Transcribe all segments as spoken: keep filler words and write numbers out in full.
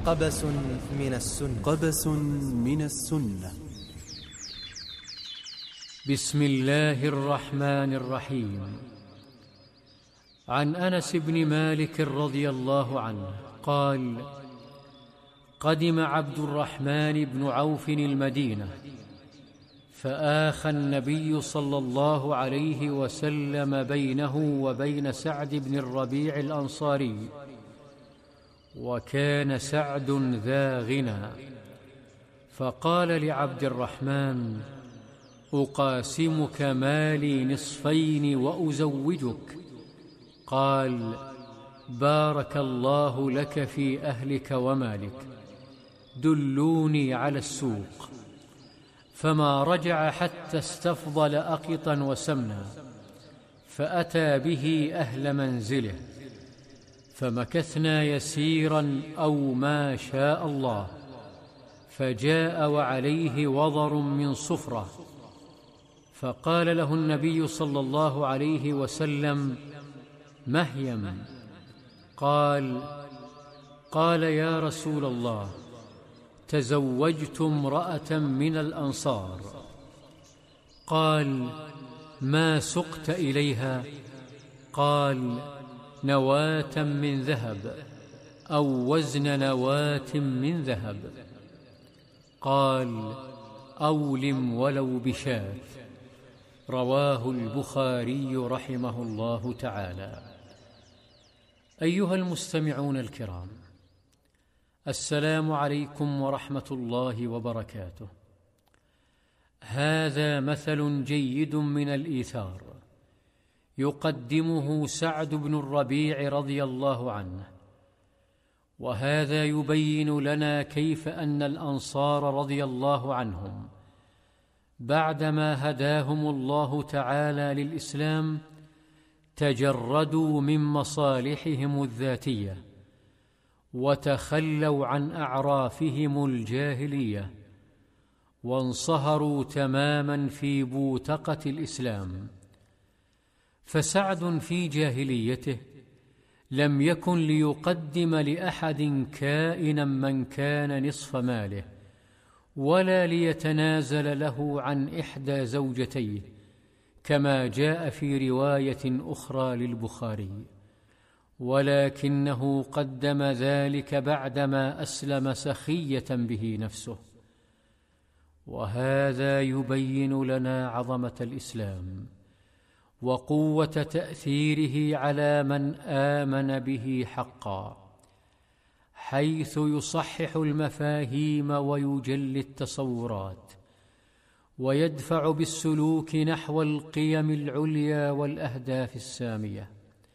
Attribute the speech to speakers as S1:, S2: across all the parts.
S1: قبس من السنة
S2: قبس من السنة.
S3: بسم الله الرحمن الرحيم. عن أنس بن مالك رضي الله عنه قال: قدم عبد الرحمن بن عوف المدينة، فآخى النبي صلى الله عليه وسلم بينه وبين سعد بن الربيع الأنصاري، وكان سعد ذا غنى، فقال لعبد الرحمن: أقاسمك مالي نصفين وأزوجك. قال: بارك الله لك في أهلك ومالك، دلوني على السوق. فما رجع حتى استفضل أقطا وسمنا، فأتى به أهل منزله، فمكثنا يسيرا أو ما شاء الله، فجاء وعليه وضر من صفرة، فقال له النبي صلى الله عليه وسلم: مهيم. قال: قال يا رسول الله، تزوجت امرأة من الأنصار. قال: ما سقت إليها؟ قال: نواة من ذهب أو وزن نواة من ذهب. قال: أولم ولو بشاة. رواه البخاري رحمه الله تعالى. أيها المستمعون الكرام، السلام عليكم ورحمة الله وبركاته. هذا مثل جيد من الإيثار يقدمه سعد بن الربيع رضي الله عنه، وهذا يبين لنا كيف أن الأنصار رضي الله عنهم بعدما هداهم الله تعالى للإسلام تجردوا من مصالحهم الذاتية، وتخلوا عن أعرافهم الجاهلية، وانصهروا تماما في بوتقة الإسلام. فسعد في جاهليته لم يكن ليقدم لأحد كائنا من كان نصف ماله، ولا ليتنازل له عن إحدى زوجتيه، كما جاء في رواية أخرى للبخاري، ولكنه قدم ذلك بعدما أسلم سخية به نفسه. وهذا يبين لنا عظمة الإسلام وقوة تأثيره على من آمن به حقا، حيث يصحح المفاهيم ويجلي التصورات، ويدفع بالسلوك نحو القيم العليا والأهداف السامية.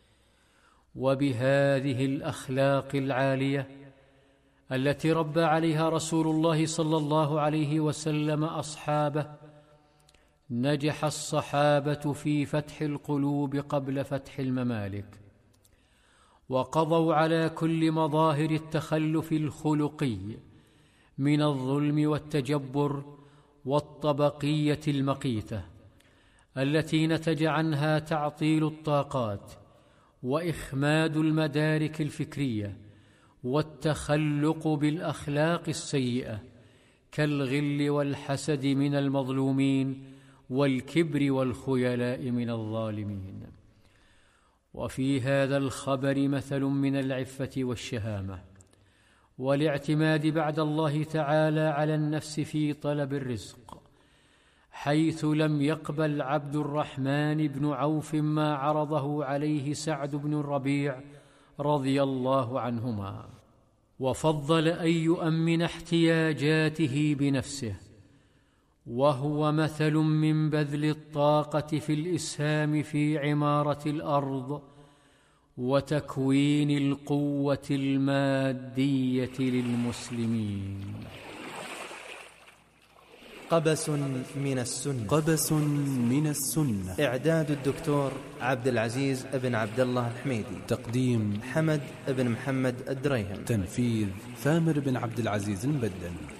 S3: وبهذه الأخلاق العالية التي ربى عليها رسول الله صلى الله عليه وسلم أصحابه، نجح الصحابة في فتح القلوب قبل فتح الممالك، وقضوا على كل مظاهر التخلف الخلقي من الظلم والتجبر والطبقية المقيتة، التي نتج عنها تعطيل الطاقات وإخماد المدارك الفكرية والتخلق بالأخلاق السيئة، كالغل والحسد من المظلومين والكبر والخيلاء من الظالمين. وفي هذا الخبر مثل من العفة والشهامة والاعتماد بعد الله تعالى على النفس في طلب الرزق، حيث لم يقبل عبد الرحمن بن عوف ما عرضه عليه سعد بن الربيع رضي الله عنهما، وفضل أن يؤمن احتياجاته بنفسه، وهو مثل من بذل الطاقة في الإسهام في عمارة الأرض وتكوين القوة المادية للمسلمين.
S1: قبس من السنة.
S2: قبس من السنة.
S1: إعداد الدكتور عبد العزيز بن عبد الله الحميدي.
S2: تقديم
S1: حمد بن محمد الدريهم.
S2: تنفيذ ثامر بن عبد العزيز المبدل.